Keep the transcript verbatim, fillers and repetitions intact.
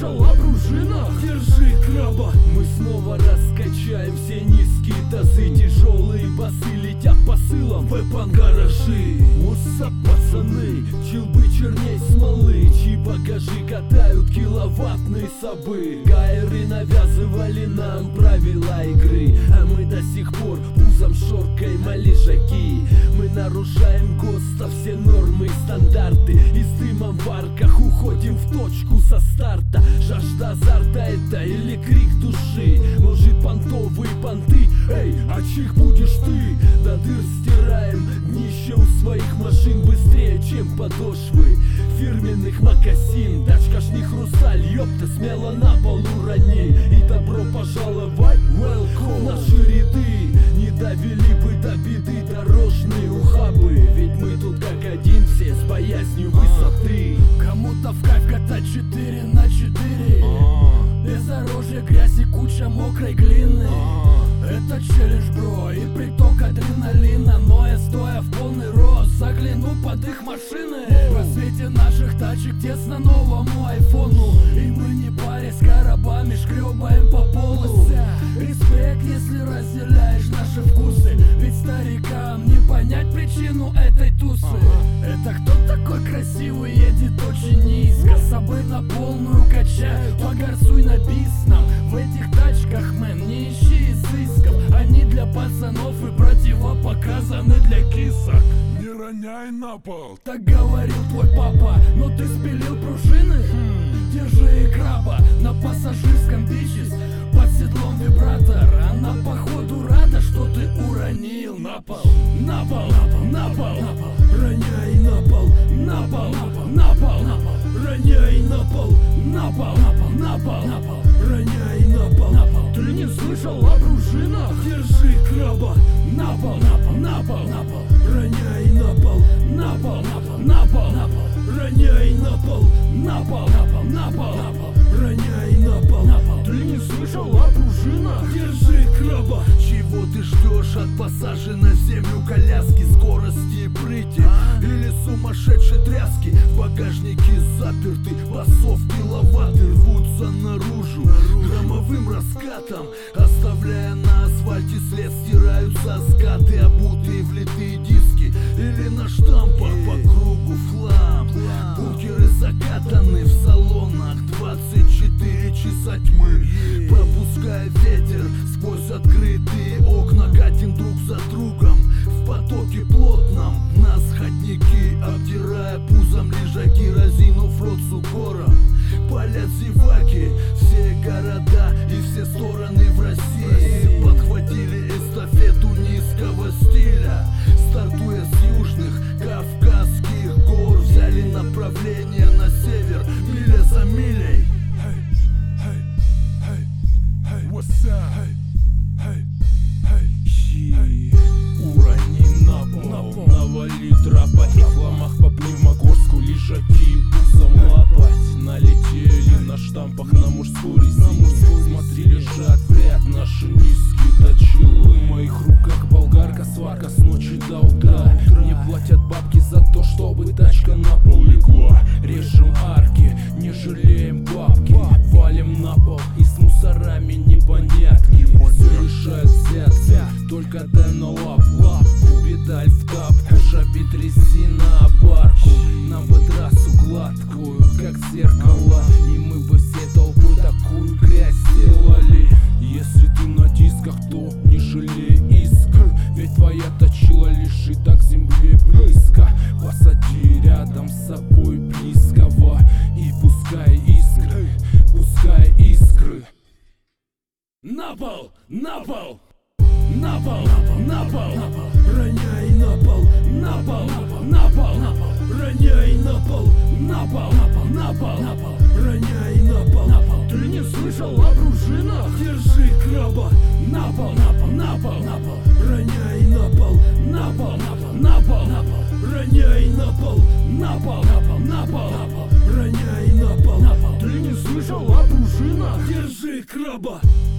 слышал о пружинах? Держи краба. Мы снова раскачаем все низкие тазы. Тяжелые басы летят посылом в эпан-гаражи. Усап, пацаны, чилбы черней смолы, чьи багажи катают киловаттные сабы. Гайры навязывали нам правила игры, а мы до сих пор пузом шоркаем о лежаки. Мы нарушаем ГОСТа все нормы и стандарты, и с дымом в арках уходим в точку со старта. Жажда азарта это или крик души? Может понтовые понты? Эй, а чьих будешь ты? До дыр стираем днище у своих машин быстрее, чем подошвы фирменных мокасин. Тачка ж не хрусталь, ёпта, смело на пол урони. И добро пожаловать, welcome, в наши ряды. Не довели бы до беды дорожные ухабы, ведь мы тут как один, все с боязнью высоты. Кому-то в кайф катать четыре на четыре, бездорожье, грязь и куча мокрой глины. Это челлендж, бро, и приток адреналина. Но я стоя в полный рост загляну под их машины. Во свете наших тачек тесно новому айфону, и мы не парясь коробами шкребаем по полу. Респект, если разделяешь наши вкусы, ведь старикам не понять причину этой тусы. Это кто такой красивый, едет очень низко, собой на полную качают, погорцуй на бисном. В этих тачках, мэн, не ищи изысков, они для пацанов и противопоказаны для кисок. Не роняй на пол, так говорил твой папа, но ты спилил пружины? Хм, держи краба на пассажирском бичес, под седлом вибратор. Она походу рада, что ты уронил на пол. На пол, на пол, на пол, роняй на пол, на пол, на пол, на пол, роняй на пол, на пол, на пол, на пол, роняй на пол, на пол. Ты не слышал о пружинах? Держи краба. На пол, на пол, на пол, на пол, роняй на пол, на пол, на пол, на пол, роняй на пол, на пол, на пол, на пол, на пол, роняй на пол, на пол. Ты не слышал о пружинах? Держи краба. Чего ты ждешь от посаженной на землю коляски, скорости и прыти, или сумасшедшей тряски? В багажнике заперты, басов киловатты рвутся наружу громовым раскатом, оставляя на асфальте след, стираются скаты, обутые в литые диски или на штампах по кругу флам. Бункеры закатаны в салонах, двадцать четыре часа тьмы, пропуская ветер сквозь открытые окна, катим друг за другом в потоке плотном. Нас ходники, обдирая пузом лежаки, разинув рот с укором, палят зеваки. Все города и все стороны в России подхватили эстафету низкого стиля, стартуя с южных Кавказских гор, взяли направление на север, миля за милей. Hey, hey, hey, hey, what's up? Hey, hey, hey, hey. Урони на пол, на пол, навали трапа и в ломах по Пневмогорску лежаки пузом лапать. Налетели на штампах на мужскую резину, смотри, лежат в ряд наши низкие точилы. В моих руках болгарка, сварка с ночи до утра. Мне платят бабки за то, чтобы тачка на пол легла. Режем арки, не жалеем бабки, валим на пол и с мусорами непонятки. Все решают взятки, только дай на лап, лапку, педаль в тапку, шабит резина парку. Нам бы трассу гладкую, как зеркало, и мы бы всей толпой такую грязь сделали. Если ты на дисках, то не жалей искр, ведь твоя точила лежит так к земле близко. Посади рядом с собой близкого и пускай искры, пускай искры. На пол, на пол, на пол, на пол, на пол, роняй на пол, на пол, на пол, на пол, роняй на пол, на пол, на пол, на пол, роняй на пол, на пол. Ты не слышал о пружинах? Держи краба. На пол, на пол, на пол, на пол, роняй на пол, на пол, на пол, на пол, роняй на пол, на пол, на пол, на пол, на пол, роняй на пол, на пол. Ты не слышал о пружинах? Держи краба.